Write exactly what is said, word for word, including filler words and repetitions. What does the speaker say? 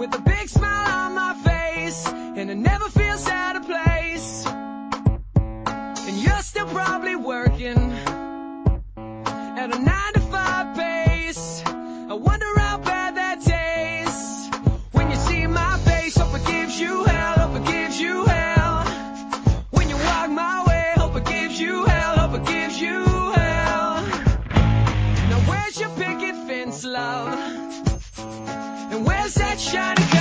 with a big smile on my face, and it never feels out of place. And you're still probably working at a nine to five pace. I wonder how bad that tastes when you see my face. Hope it gives you hell, hope it gives you hell. When you walk my way, hope it gives you hell, hope it gives you hell. Now where's your picket fence, love? And where's that shiny